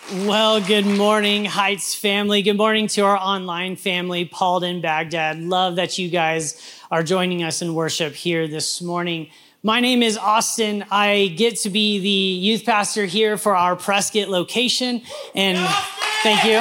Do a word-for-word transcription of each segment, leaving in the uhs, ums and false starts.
Well, good morning, Heights family. Good morning to our online family, Paulden, Baghdad. Love that you guys are joining us in worship here this morning. My name is Austin. I get to be the youth pastor here for our Prescott location, and thank you.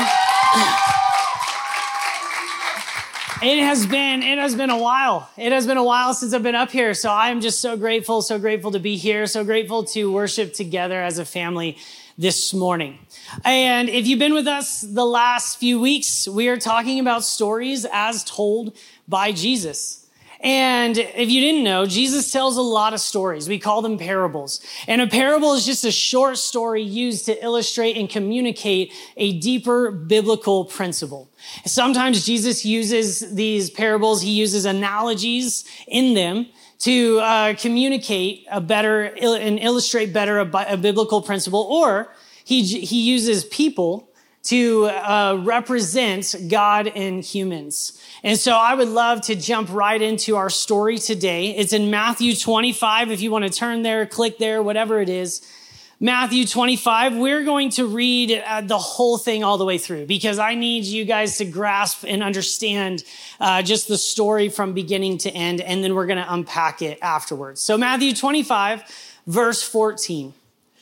It has been, it has been a while. It has been a while since I've been up here, so I'm just so grateful, so grateful to be here, so grateful to worship together as a family this morning. And if you've been with us the last few weeks, we are talking about stories as told by Jesus. And if you didn't know, Jesus tells a lot of stories. We call them parables. And a parable is just a short story used to illustrate and communicate a deeper biblical principle. Sometimes Jesus uses these parables, he uses analogies in them to uh, communicate a better and illustrate better a, a biblical principle, or he he uses people to uh, represent God and humans. And so I would love to jump right into our story today. It's in Matthew twenty-five. If you want to turn there, click there, whatever it is. Matthew twenty-five, we're going to read uh, the whole thing all the way through because I need you guys to grasp and understand uh, just the story from beginning to end, and then we're going to unpack it afterwards. So Matthew twenty-five, verse fourteen.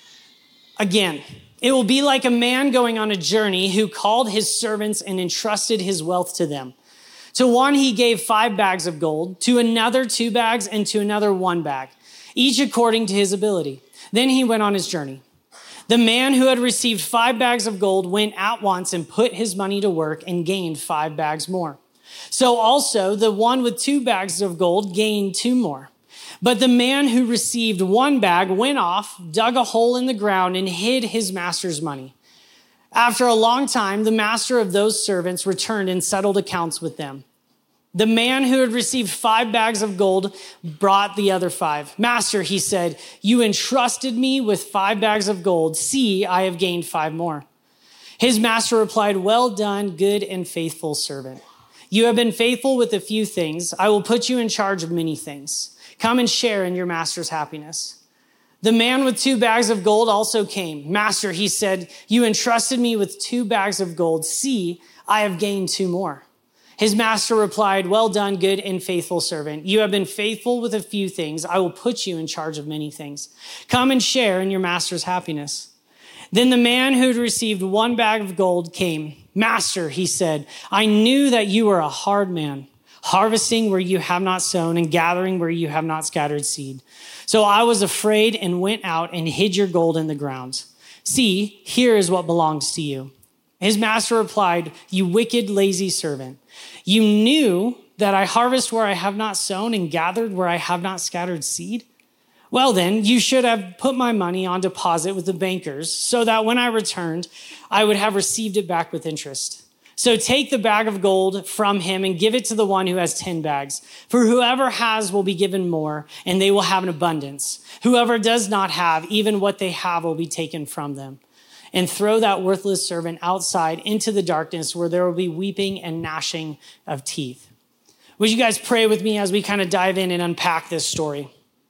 Again, it will be like a man going on a journey who called his servants and entrusted his wealth to them. To one he gave five bags of gold, to another two bags, and to another one bag, each according to his ability. Then he went on his journey. The man who had received five bags of gold went at once and put his money to work and gained five bags more. So also the one with two bags of gold gained two more. But the man who received one bag went off, dug a hole in the ground, and hid his master's money. After a long time, the master of those servants returned and settled accounts with them. The man who had received five bags of gold brought the other five. Master, he said, you entrusted me with five bags of gold. See, I have gained five more. His master replied, well done, good and faithful servant. You have been faithful with a few things. I will put you in charge of many things. Come and share in your master's happiness. The man with two bags of gold also came. Master, he said, you entrusted me with two bags of gold. See, I have gained two more. His master replied, well done, good and faithful servant. You have been faithful with a few things. I will put you in charge of many things. Come and share in your master's happiness. Then the man who had received one bag of gold came. Master, he said, I knew that you were a hard man, harvesting where you have not sown and gathering where you have not scattered seed. So I was afraid and went out and hid your gold in the ground. See, here is what belongs to you. His master replied, you wicked, lazy servant. You knew that I harvest where I have not sown and gathered where I have not scattered seed. Well, then you should have put my money on deposit with the bankers so that when I returned, I would have received it back with interest. So take the bag of gold from him and give it to the one who has ten bags. For whoever has will be given more, and they will have an abundance. Whoever does not have, even what they have will be taken from them. And throw that worthless servant outside into the darkness where there will be weeping and gnashing of teeth. Would you guys pray with me as we kind of dive in and unpack this story?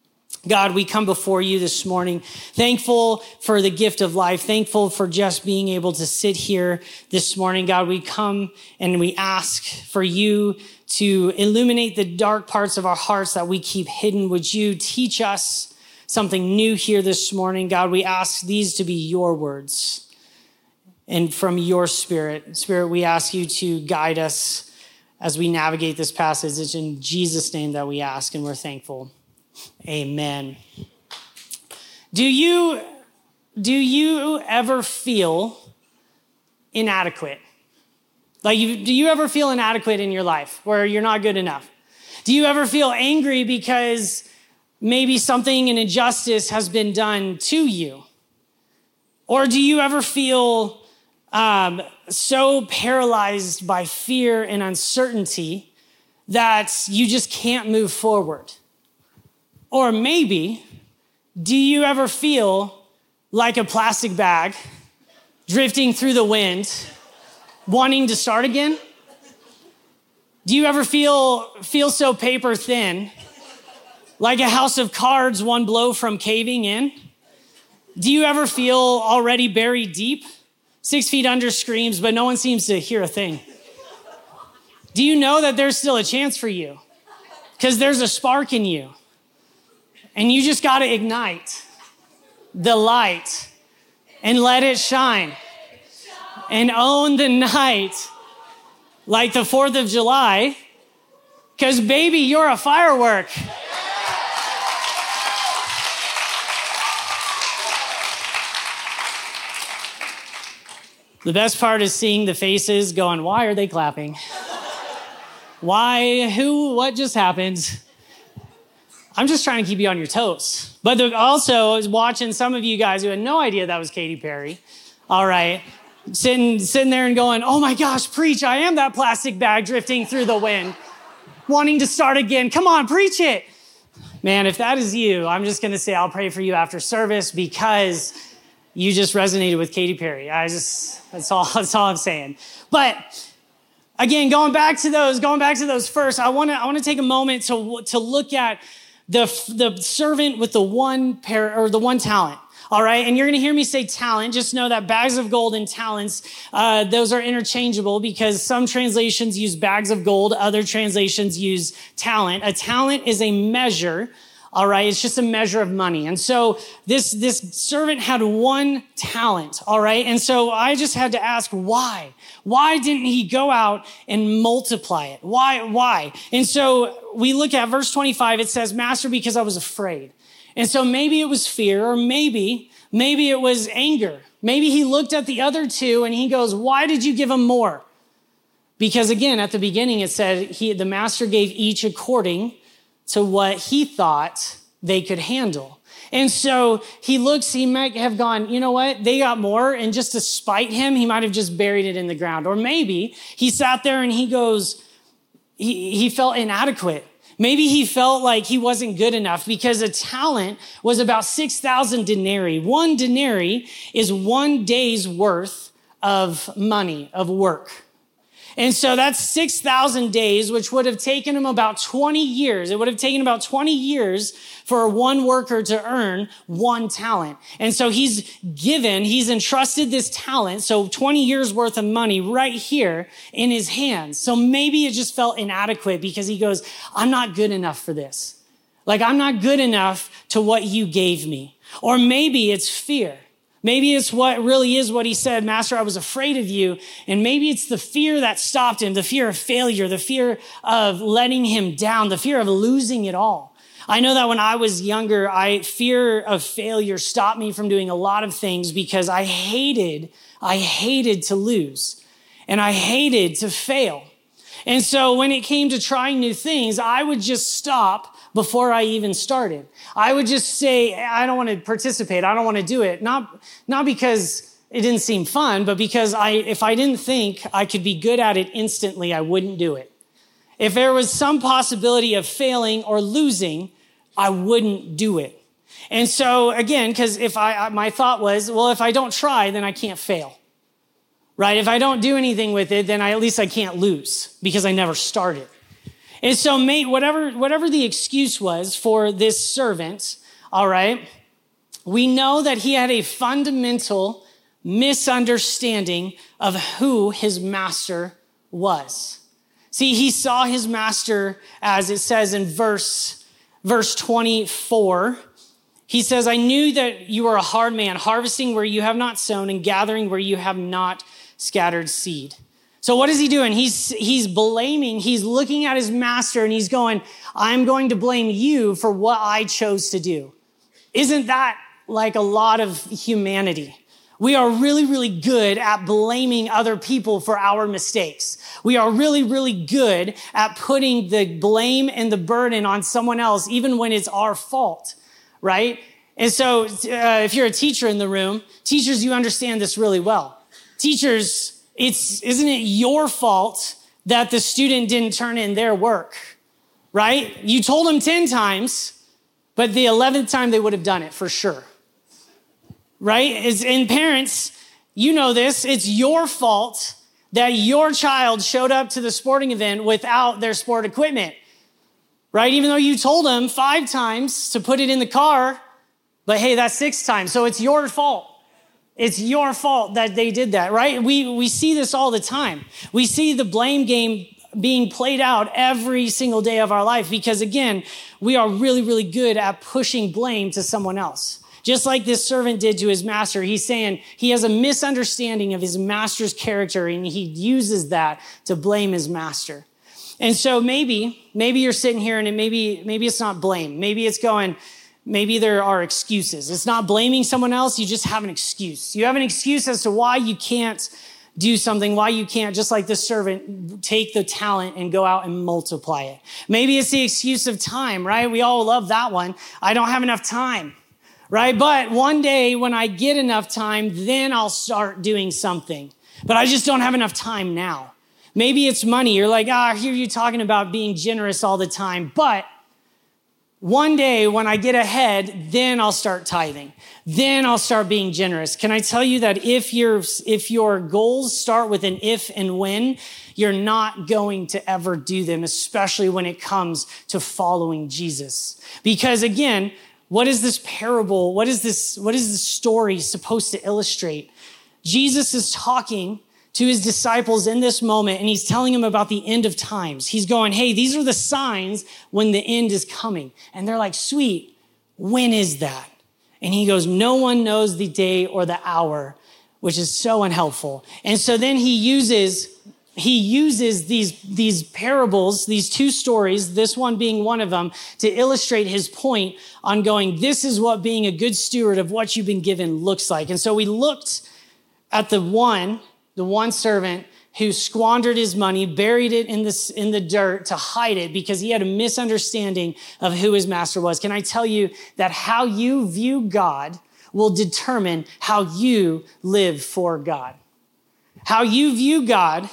God, we come before you this morning, thankful for the gift of life, thankful for just being able to sit here this morning. God, we come and we ask for you to illuminate the dark parts of our hearts that we keep hidden. Would you teach us something new here this morning? God, we ask these to be your words and from your spirit. Spirit, we ask you to guide us as we navigate this passage. It's in Jesus' name that we ask, and we're thankful. Amen. Do you, do you ever feel inadequate? Like, you, do you ever feel inadequate in your life where you're not good enough? Do you ever feel angry because maybe something, an injustice has been done to you? Or do you ever feel um, so paralyzed by fear and uncertainty that you just can't move forward? Or maybe, do you ever feel like a plastic bag drifting through the wind, wanting to start again? Do you ever feel, feel so paper thin, like a house of cards, one blow from caving in? Do you ever feel already buried deep, Six feet under screams, but no one seems to hear a thing. Do you know that there's still a chance for you? Because there's a spark in you. And you just got to ignite the light and let it shine. And own the night like the fourth of July. Because baby, you're a firework. The best part is seeing the faces going, why are they clapping? Why, who, what just happened? I'm just trying to keep you on your toes. But the, also, I was watching some of you guys who had no idea that was Katy Perry. All right. Sitting, sitting there and going, oh my gosh, preach. I am that plastic bag drifting through the wind, wanting to start again. Come on, preach it. Man, if that is you, I'm just going to say I'll pray for you after service because you just resonated with Katy Perry. I just, that's all, that's all I'm saying. But again, going back to those, going back to those first, I want to, I want to take a moment to, to look at the, the servant with the one pair or the one talent. All right. And you're going to hear me say talent. Just know that bags of gold and talents, uh, those are interchangeable because some translations use bags of gold. Other translations use talent. A talent is a measure. All right. It's just a measure of money. And so this, this servant had one talent. All right. And so I just had to ask why, why didn't he go out and multiply it? Why, why? And so we look at verse twenty-five. It says, Master, because I was afraid. And so maybe it was fear, or maybe, maybe it was anger. Maybe he looked at the other two and he goes, why did you give him more? Because again, at the beginning, it said he, the master gave each according to what he thought they could handle. And so he looks, he might have gone, you know what? They got more. And just to spite him, he might have just buried it in the ground. Or maybe he sat there and he goes, he, he felt inadequate. Maybe he felt like he wasn't good enough because a talent was about six thousand denarii. One denarii is one day's worth of money, of work. And so that's six thousand days, which would have taken him about twenty years. It would have taken about twenty years for one worker to earn one talent. And so he's given, he's entrusted this talent, so twenty years worth of money right here in his hands. So maybe it just felt inadequate because he goes, I'm not good enough for this. Like, I'm not good enough to what you gave me. Or maybe it's fear. Maybe it's what really is what he said, Master, I was afraid of you. And maybe it's the fear that stopped him, the fear of failure, the fear of letting him down, the fear of losing it all. I know that when I was younger, I fear of failure stopped me from doing a lot of things because I hated, I hated to lose and I hated to fail. And so when it came to trying new things, I would just stop before I even started. I would just say, I don't want to participate. I don't want to do it. Not, not because it didn't seem fun, but because I, if I didn't think I could be good at it instantly, I wouldn't do it. If there was some possibility of failing or losing, I wouldn't do it. And so again, because if I, my thought was, well, if I don't try, then I can't fail, right? If I don't do anything with it, then I, at least I can't lose because I never started. And so mate, whatever, whatever the excuse was for this servant, all right, we know that he had a fundamental misunderstanding of who his master was. See, he saw his master, as it says in verse, verse twenty-four. He says, I knew that you are a hard man, harvesting where you have not sown and gathering where you have not scattered seed. So what is he doing? He's, he's blaming, he's looking at his master and he's going, I'm going to blame you for what I chose to do. Isn't that like a lot of humanity? We are really, really good at blaming other people for our mistakes. We are really, really good at putting the blame and the burden on someone else, even when it's our fault, right? And so uh, if you're a teacher in the room, teachers, you understand this really well. Teachers, it's, isn't it your fault that the student didn't turn in their work, right? You told them ten times, but the eleventh time they would have done it for sure, right? As, and parents, you know this, it's your fault that your child showed up to the sporting event without their sport equipment, right? Even though you told them five times to put it in the car, but hey, that's six times, so it's your fault. It's your fault that they did that, right? We, we see this all the time. We see the blame game being played out every single day of our life because, again, we are really, really good at pushing blame to someone else. Just like this servant did to his master, he's saying he has a misunderstanding of his master's character and he uses that to blame his master. And so maybe, maybe you're sitting here and it maybe, maybe it's not blame. Maybe it's going, maybe there are excuses. It's not blaming someone else. You just have an excuse. You have an excuse as to why you can't do something, why you can't, just like this servant, take the talent and go out and multiply it. Maybe it's the excuse of time, right? We all love that one. I don't have enough time, right? But one day when I get enough time, then I'll start doing something. But I just don't have enough time now. Maybe it's money. You're like, ah, I hear you talking about being generous all the time, but one day when I get ahead, then I'll start tithing. Then I'll start being generous. Can I tell you that if your if your goals start with an if and when, you're not going to ever do them, especially when it comes to following Jesus. Because again, what is this parable? What is this, what is this story supposed to illustrate? Jesus is talking to his disciples in this moment, and he's telling them about the end of times. He's going, hey, these are the signs when the end is coming. And they're like, sweet, when is that? And he goes, no one knows the day or the hour, which is so unhelpful. And so then he uses, he uses these, these parables, these two stories, this one being one of them, to illustrate his point on going, this is what being a good steward of what you've been given looks like. And so we looked at the one, the one servant who squandered his money, buried it in the, in the dirt to hide it because he had a misunderstanding of who his master was. Can I tell you that how you view God will determine how you live for God? How you view God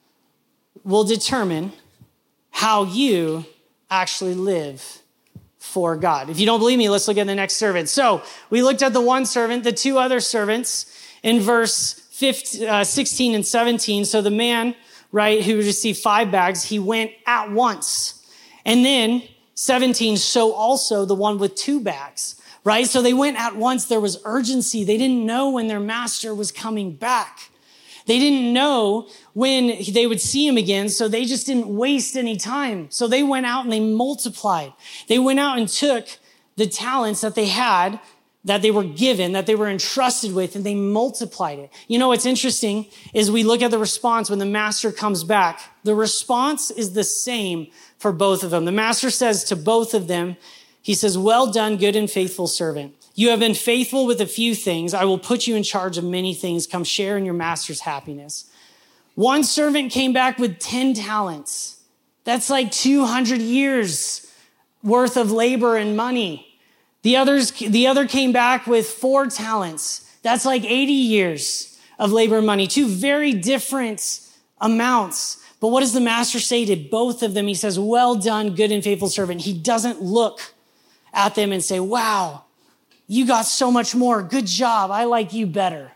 will determine how you actually live for God. If you don't believe me, let's look at the next servant. So we looked at the one servant, the two other servants in verse fifteen, uh, sixteen and seventeen. So the man, right, who received five bags, he went at once. And then seventeen, so also the one with two bags, right? So they went at once. There was urgency. They didn't know when their master was coming back. They didn't know when they would see him again. So they just didn't waste any time. So they went out and they multiplied. They went out and took the talents that they had, that they were given, that they were entrusted with, and they multiplied it. You know, what's interesting is we look at the response when the master comes back. The response is the same for both of them. The master says to both of them, he says, well done, good and faithful servant. You have been faithful with a few things. I will put you in charge of many things. Come share in your master's happiness. One servant came back with ten talents. That's like two hundred years worth of labor and money. The others, the other came back with four talents. That's like eighty years of labor and money. Two very different amounts. But what does the master say to both of them? He says, well done, good and faithful servant. He doesn't look at them and say, wow, you got so much more. Good job. I like you better.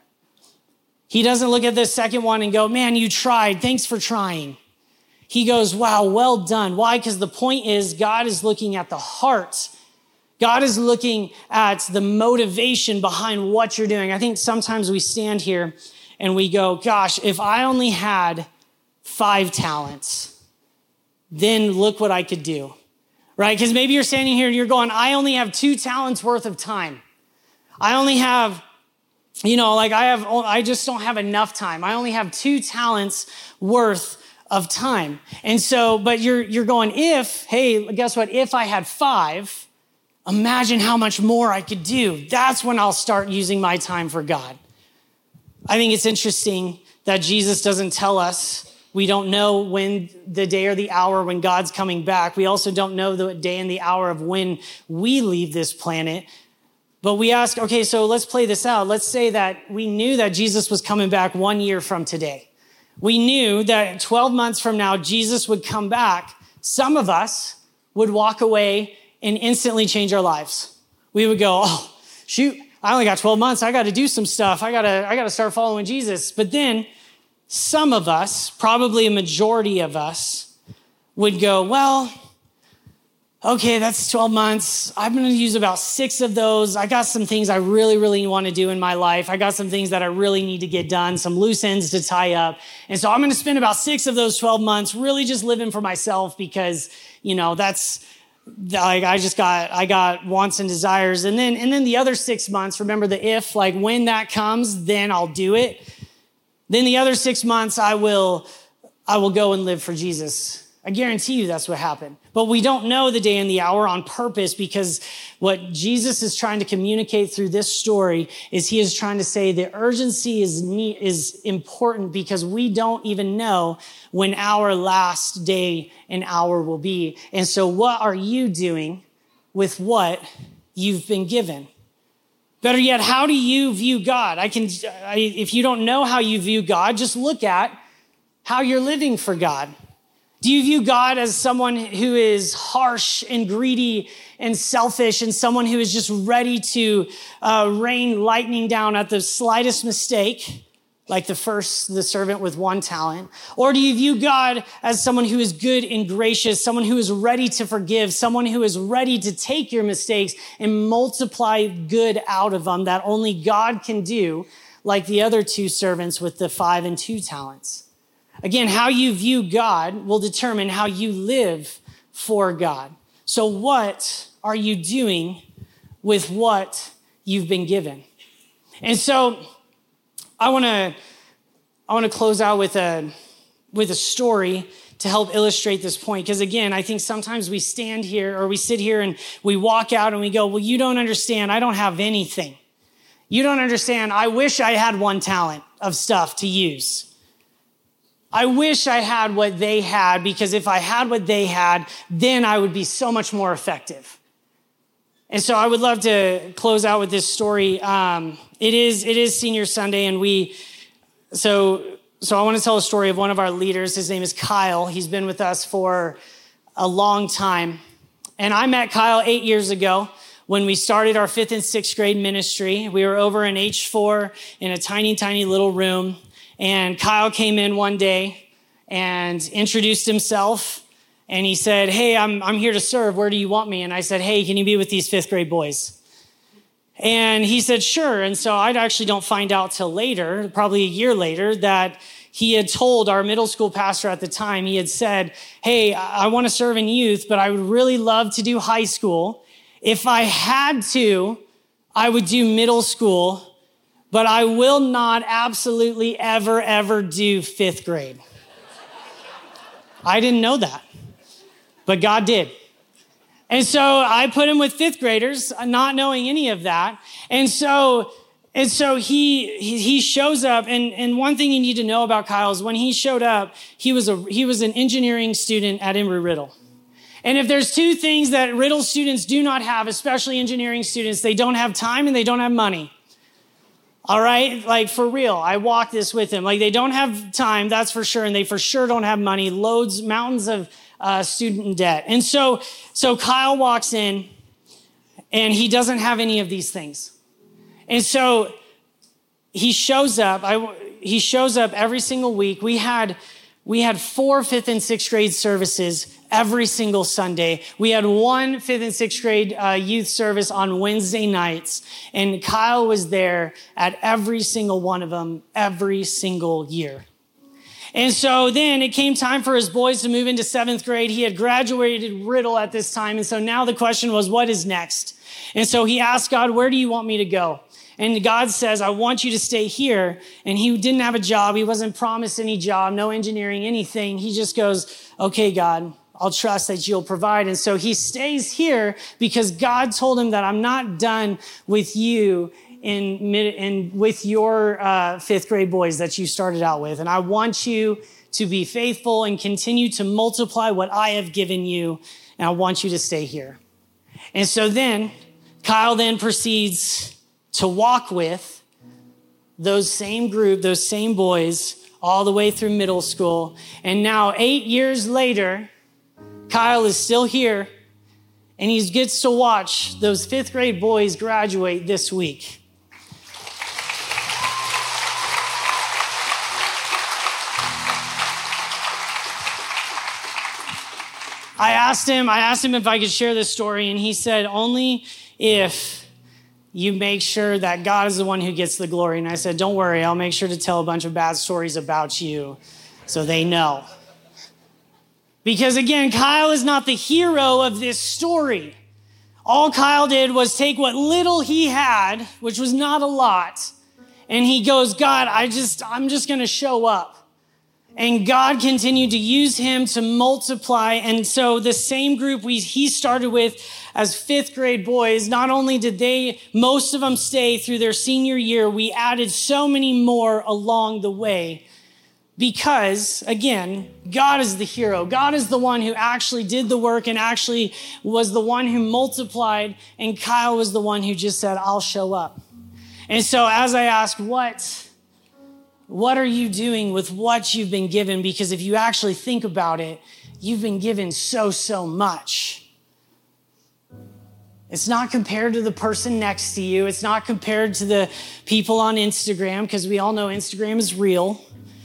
He doesn't look at the second one and go, man, you tried. Thanks for trying. He goes, wow, well done. Why? Because the point is God is looking at the heart. God is looking at the motivation behind what you're doing. I think sometimes we stand here and we go, gosh, if I only had five talents, then look what I could do, right? Because maybe you're standing here and you're going, I only have two talents worth of time. I only have, you know, like I have, I just don't have enough time. I only have two talents worth of time. And so, but you're, you're going, if, hey, guess what? If I had five, imagine how much more I could do. That's when I'll start using my time for God. I think it's interesting that Jesus doesn't tell us. We don't know when the day or the hour when God's coming back. We also don't know the day and the hour of when we leave this planet. But we ask, okay, so let's play this out. Let's say that we knew that Jesus was coming back one year from today. We knew that twelve months from now, Jesus would come back. Some of us would walk away and instantly change our lives. We would go, oh, shoot, I only got twelve months. I got to do some stuff. I got to, I got to start following Jesus. But then some of us, probably a majority of us, would go, well, okay, that's twelve months. I'm going to use about six of those. I got some things I really, really want to do in my life. I got some things that I really need to get done, some loose ends to tie up. And so I'm going to spend about six of those twelve months really just living for myself because, you know, that's like, I just got, I got wants and desires. And then, and then the other six months, remember the if, like when that comes, then I'll do it. Then the other six months, I will, I will go and live for Jesus. I guarantee you that's what happened. But we don't know the day and the hour on purpose because what Jesus is trying to communicate through this story is he is trying to say the urgency is neat, is important because we don't even know when our last day and hour will be. And so what are you doing with what you've been given? Better yet, how do you view God? I can, I, if you don't know how you view God, just look at how you're living for God. Do you view God as someone who is harsh and greedy and selfish and someone who is just ready to uh, rain lightning down at the slightest mistake, like the first, the servant with one talent? Or do you view God as someone who is good and gracious, someone who is ready to forgive, someone who is ready to take your mistakes and multiply good out of them that only God can do, like the other two servants with the five and two talents? Again, how you view God will determine how you live for God. So what are you doing with what you've been given? And so I want to I want to close out with a with a story to help illustrate this point. Because again, I think sometimes we stand here or we sit here and we walk out and we go, well, you don't understand. I don't have anything. You don't understand. I wish I had one talent of stuff to use. I wish I had what they had, because if I had what they had, then I would be so much more effective. And so I would love to close out with this story. Um, it is it is Senior Sunday, and we so so I want to tell a story of one of our leaders. His name is Kyle. He's been with us for a long time, and I met Kyle eight years ago when we started our fifth and sixth grade ministry. We were over in H four in a tiny, tiny little room. And Kyle came in one day and introduced himself. And he said, hey, I'm I'm here to serve. Where do you want me? And I said, hey, can you be with these fifth grade boys? And he said, sure. And so I actually don't find out till later, probably a year later, that he had told our middle school pastor at the time, he had said, hey, I want to serve in youth, but I would really love to do high school. If I had to, I would do middle school. But I will not absolutely ever, ever do fifth grade. I didn't know that, but God did. And so I put him with fifth graders, not knowing any of that. And so, and so he, he, he shows up. And, and one thing you need to know about Kyle is when he showed up, he was a, he was an engineering student at Embry-Riddle. And if there's two things that Riddle students do not have, especially engineering students, they don't have time and they don't have money. All right? Like, for real, I walk this with him. Like, they don't have time, that's for sure, and they for sure don't have money, loads, mountains of uh, student debt. And so, so Kyle walks in, and he doesn't have any of these things. And so he shows up. I, he shows up every single week. We had we had four fifth and sixth grade services every single Sunday. We had one fifth and sixth grade uh, youth service on Wednesday nights, and Kyle was there at every single one of them every single year. And so then it came time for his boys to move into seventh grade. He had graduated Riddle at this time, and so now the question was, what is next? And so he asked God, where do you want me to go? And God says, I want you to stay here. And he didn't have a job. He wasn't promised any job, no engineering, anything. He just goes, okay, God, I'll trust that you'll provide. And so he stays here because God told him that I'm not done with you in mid, in with your uh, fifth grade boys that you started out with. And I want you to be faithful and continue to multiply what I have given you. And I want you to stay here. And so then Kyle then proceeds to walk with those same group, those same boys, all the way through middle school. And now, eight years later, Kyle is still here, and he gets to watch those fifth grade boys graduate this week. I asked him, I asked him if I could share this story, and he said, only if you make sure that God is the one who gets the glory. And I said, don't worry, I'll make sure to tell a bunch of bad stories about you so they know. Because again, Kyle is not the hero of this story. All Kyle did was take what little he had, which was not a lot, and he goes, God, I just, I'm just going to show up. And God continued to use him to multiply. And so the same group we he started with as fifth grade boys, not only did they, most of them stay through their senior year, we added so many more along the way. Because, again, God is the hero. God is the one who actually did the work and actually was the one who multiplied. And Kyle was the one who just said, I'll show up. And so as I asked, what, what are you doing with what you've been given? Because if you actually think about it, you've been given so, so much. It's not compared to the person next to you. It's not compared to the people on Instagram, because we all know Instagram is real.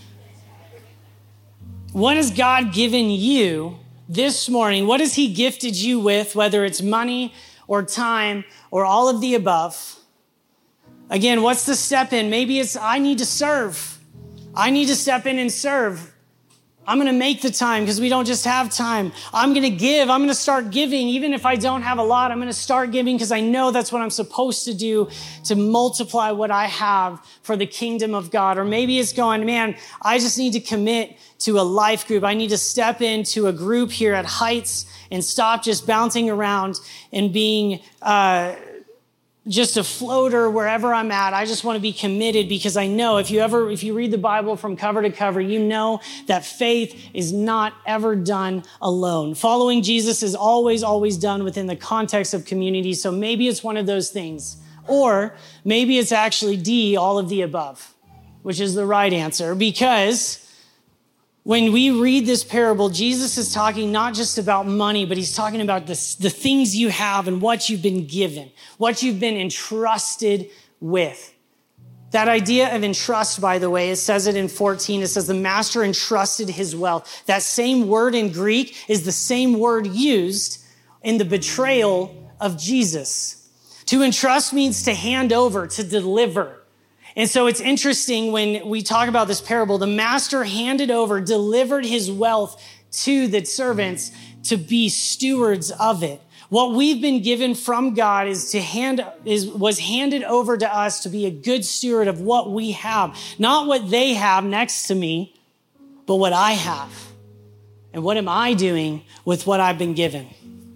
What has God given you this morning? What has he gifted you with, whether it's money or time or all of the above? Again, what's the step in? Maybe it's, I need to serve. I need to step in and serve. I'm going to make the time because we don't just have time. I'm going to give. I'm going to start giving. Even if I don't have a lot, I'm going to start giving because I know that's what I'm supposed to do to multiply what I have for the kingdom of God. Or maybe it's going, man, I just need to commit to a life group. I need to step into a group here at Heights and stop just bouncing around and being uh, just a floater wherever I'm at. I just want to be committed because I know if you ever, if you read the Bible from cover to cover, you know that faith is not ever done alone. Following Jesus is always, always done within the context of community. So maybe it's one of those things. Or maybe it's actually D, all of the above, which is the right answer, because when we read this parable, Jesus is talking not just about money, but he's talking about the, the things you have and what you've been given, what you've been entrusted with. That idea of entrust, by the way, it says it in fourteen. It says the master entrusted his wealth. That same word in Greek is the same word used in the betrayal of Jesus. To entrust means to hand over, to deliver. And so it's interesting when we talk about this parable, the master handed over, delivered his wealth to the servants to be stewards of it. What we've been given from God is to hand, is, was handed over to us to be a good steward of what we have. Not what they have next to me, but what I have. And what am I doing with what I've been given?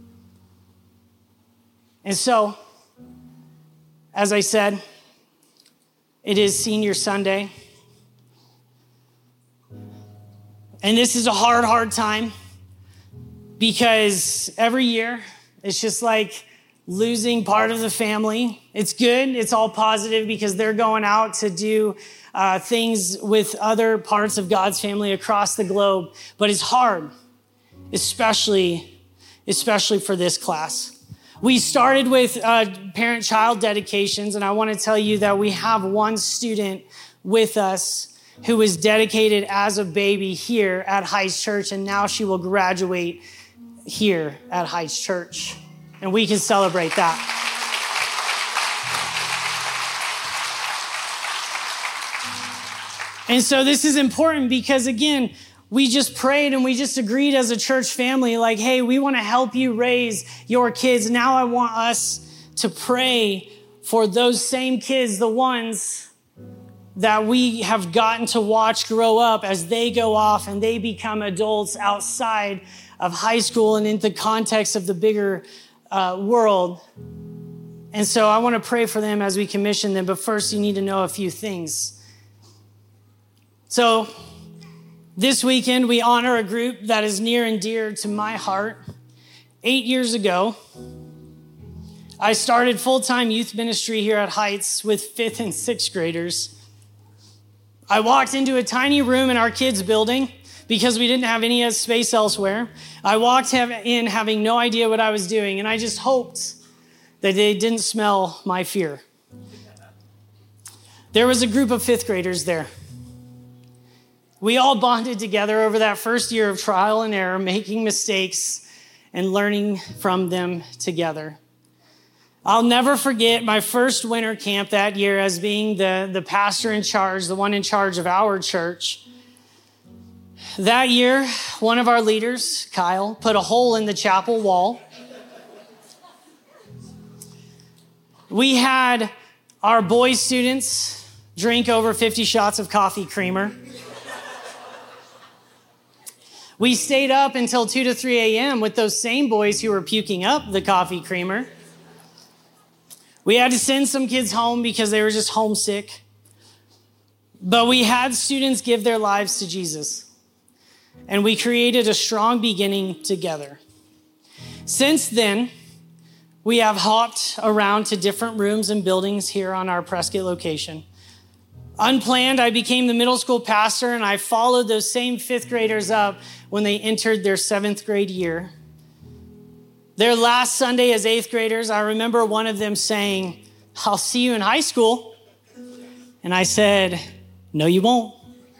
And so, as I said, it is Senior Sunday. And this is a hard, hard time because every year it's just like losing part of the family. It's good. It's all positive because they're going out to do uh, things with other parts of God's family across the globe. But it's hard, especially, especially for this class. We started with uh, parent-child dedications, and I want to tell you that we have one student with us who was dedicated as a baby here at Heights Church, and now she will graduate here at Heights Church, and we can celebrate that. And so this is important because, again, we just prayed and we just agreed as a church family, like, hey, we want to help you raise your kids. Now I want us to pray for those same kids, the ones that we have gotten to watch grow up as they go off and they become adults outside of high school and in the context of the bigger uh, world. And so I want to pray for them as we commission them. But first, you need to know a few things. So this weekend, we honor a group that is near and dear to my heart. Eight years ago, I started full-time youth ministry here at Heights with fifth and sixth graders. I walked into a tiny room in our kids' building because we didn't have any space elsewhere. I walked in having no idea what I was doing, and I just hoped that they didn't smell my fear. There was a group of fifth graders there. We all bonded together over that first year of trial and error, making mistakes, and learning from them together. I'll never forget my first winter camp that year as being the, the pastor in charge, the one in charge of our church. That year, one of our leaders, Kyle, put a hole in the chapel wall. We had our boy students drink over fifty shots of coffee creamer. We stayed up until two to three a.m. with those same boys who were puking up the coffee creamer. We had to send some kids home because they were just homesick. But we had students give their lives to Jesus. And we created a strong beginning together. Since then, we have hopped around to different rooms and buildings here on our Prescott location. Unplanned, I became the middle school pastor, and I followed those same fifth graders up when they entered their seventh grade year. Their last Sunday as eighth graders, I remember one of them saying, "I'll see you in high school." And I said, "No, you won't."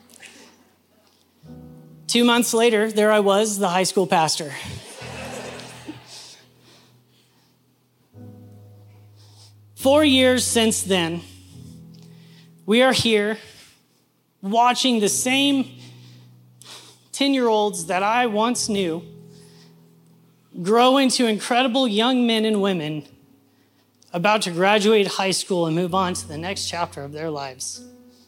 Two months later, there I was, the high school pastor. Four years since then, we are here watching the same ten-year-olds that I once knew grow into incredible young men and women about to graduate high school and move on to the next chapter of their lives.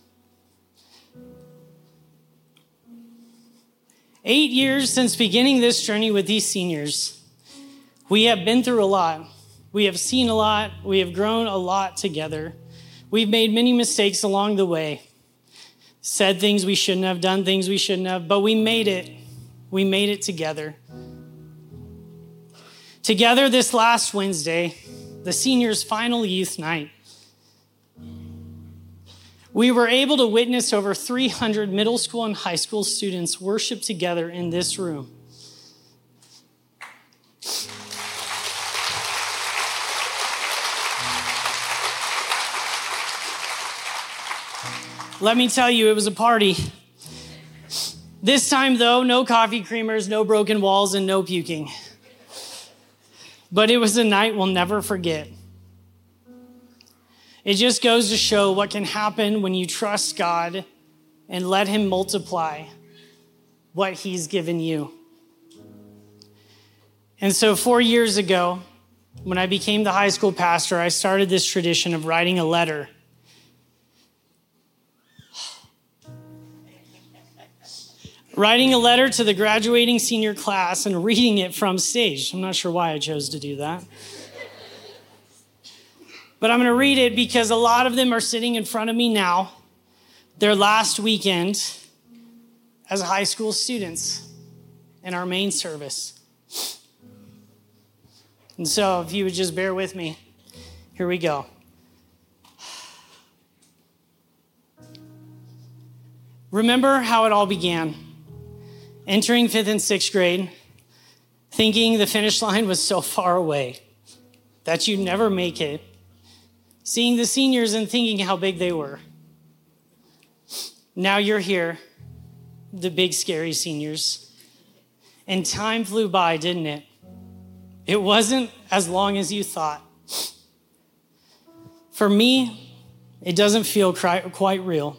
Eight years since beginning this journey with these seniors, we have been through a lot. We have seen a lot. We have grown a lot together. We've made many mistakes along the way, said things we shouldn't have, done things we shouldn't have, but we made it. We made it together. Together this last Wednesday, the seniors' final youth night, we were able to witness over three hundred middle school and high school students worship together in this room. Let me tell you, it was a party. This time, though, no coffee creamers, no broken walls, and no puking. But it was a night we'll never forget. It just goes to show what can happen when you trust God and let Him multiply what He's given you. And so four years ago, when I became the high school pastor, I started this tradition of writing a letter. Writing a letter to the graduating senior class and reading it from stage. I'm not sure why I chose to do that. But I'm going to read it because a lot of them are sitting in front of me now, their last weekend as high school students in our main service. And so if you would just bear with me, here we go. Remember how it all began. Entering fifth and sixth grade, thinking the finish line was so far away that you'd never make it. Seeing the seniors and thinking how big they were. Now you're here, the big scary seniors. And time flew by, didn't it? It wasn't as long as you thought. For me, it doesn't feel quite real.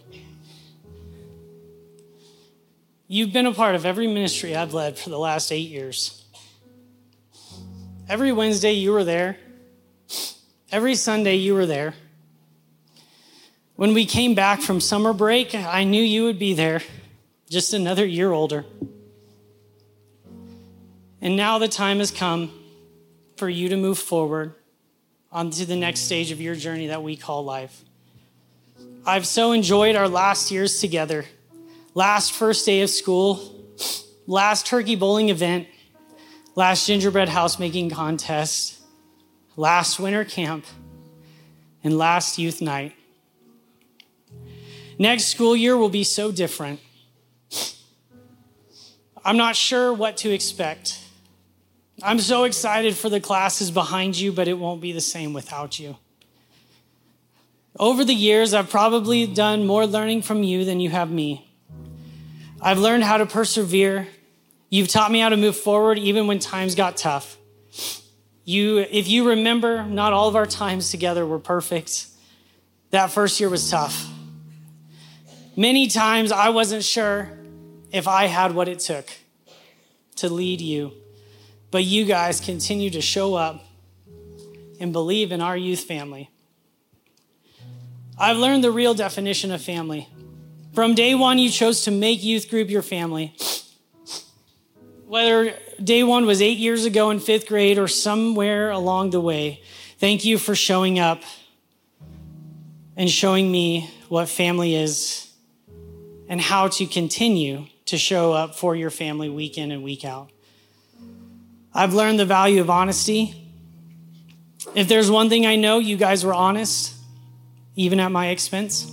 You've been a part of every ministry I've led for the last eight years. Every Wednesday you were there. Every Sunday you were there. When we came back from summer break, I knew you would be there, just another year older. And now the time has come for you to move forward onto the next stage of your journey that we call life. I've so enjoyed our last years together. Last first day of school, last turkey bowling event, last gingerbread house making contest, last winter camp, and last youth night. Next school year will be so different. I'm not sure what to expect. I'm so excited for the classes behind you, but it won't be the same without you. Over the years, I've probably done more learning from you than you have me. I've learned how to persevere. You've taught me how to move forward even when times got tough. You, if you remember, not all of our times together were perfect. That first year was tough. Many times I wasn't sure if I had what it took to lead you, but you guys continue to show up and believe in our youth family. I've learned the real definition of family. From day one, you chose to make youth group your family. Whether day one was eight years ago in fifth grade or somewhere along the way, thank you for showing up and showing me what family is and how to continue to show up for your family week in and week out. I've learned the value of honesty. If there's one thing I know, you guys were honest, even at my expense.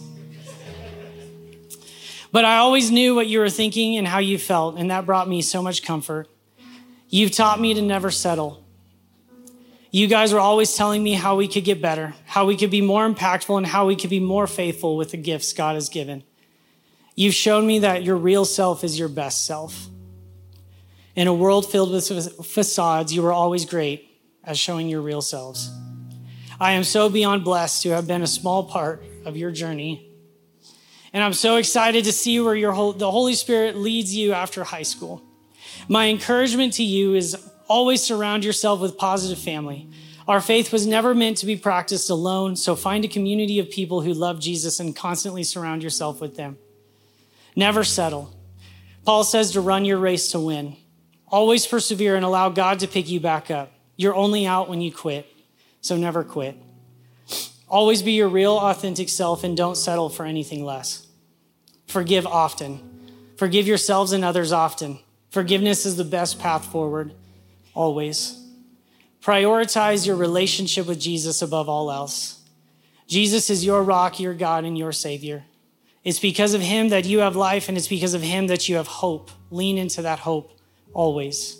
But I always knew what you were thinking and how you felt, and that brought me so much comfort. You've taught me to never settle. You guys were always telling me how we could get better, how we could be more impactful, and how we could be more faithful with the gifts God has given. You've shown me that your real self is your best self. In a world filled with facades, you were always great at showing your real selves. I am so beyond blessed to have been a small part of your journey. And I'm so excited to see where your the Holy Spirit leads you after high school. My encouragement to you is always surround yourself with positive family. Our faith was never meant to be practiced alone, so find a community of people who love Jesus and constantly surround yourself with them. Never settle. Paul says to run your race to win. Always persevere and allow God to pick you back up. You're only out when you quit, so never quit. Always be your real, authentic self and don't settle for anything less. Forgive often. Forgive yourselves and others often. Forgiveness is the best path forward, always. Prioritize your relationship with Jesus above all else. Jesus is your rock, your God, and your Savior. It's because of him that you have life, and it's because of him that you have hope. Lean into that hope always.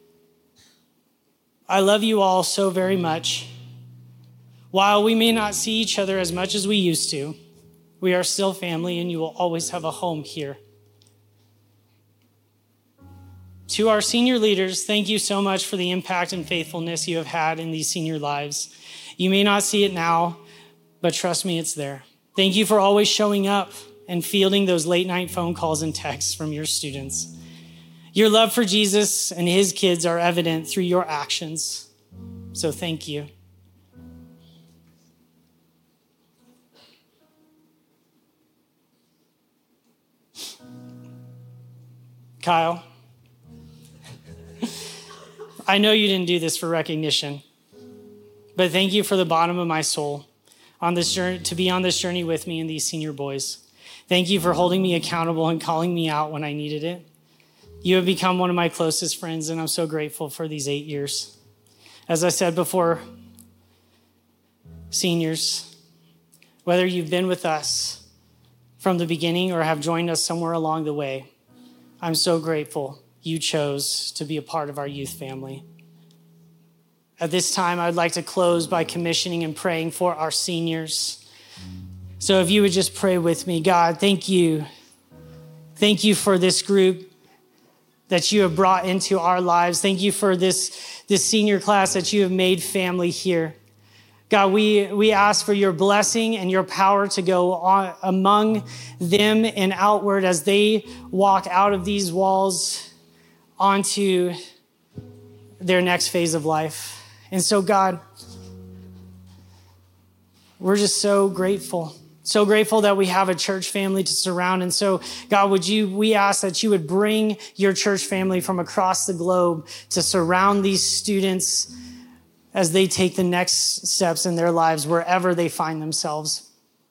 I love you all so very much. While we may not see each other as much as we used to, we are still family, and you will always have a home here. To our senior leaders, thank you so much for the impact and faithfulness you have had in these senior lives. You may not see it now, but trust me, it's there. Thank you for always showing up and fielding those late night phone calls and texts from your students. Your love for Jesus and his kids are evident through your actions. So thank you. Kyle, I know you didn't do this for recognition, but thank you for the bottom of my soul on this journey, to be on this journey with me and these senior boys. Thank you for holding me accountable and calling me out when I needed it. You have become one of my closest friends, and I'm so grateful for these eight years. As I said before, seniors, whether you've been with us from the beginning or have joined us somewhere along the way, I'm so grateful you chose to be a part of our youth family. At this time, I'd like to close by commissioning and praying for our seniors. So if you would just pray with me. God, thank you. Thank you for this group that you have brought into our lives. Thank you for this, this senior class that you have made family here. God, we, we ask for your blessing and your power to go on among them and outward as they walk out of these walls onto their next phase of life. And so, God, we're just so grateful. So grateful that we have a church family to surround. And so, God, would you, we ask that you would bring your church family from across the globe to surround these students as they take the next steps in their lives, wherever they find themselves.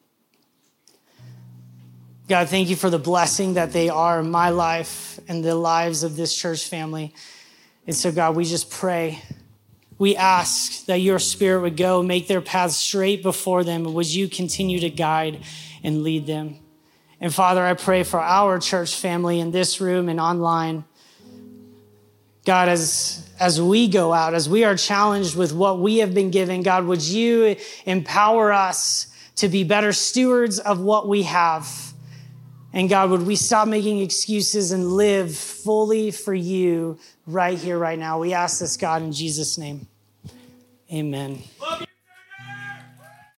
God, thank you for the blessing that they are in my life and the lives of this church family. And so, God, we just pray. We ask that your Spirit would go, make their paths straight before them. And would you continue to guide and lead them? And Father, I pray for our church family in this room and online. God, as, as we go out, as we are challenged with what we have been given, God, would you empower us to be better stewards of what we have? And God, would we stop making excuses and live fully for you right here, right now? We ask this, God, in Jesus' name. Amen.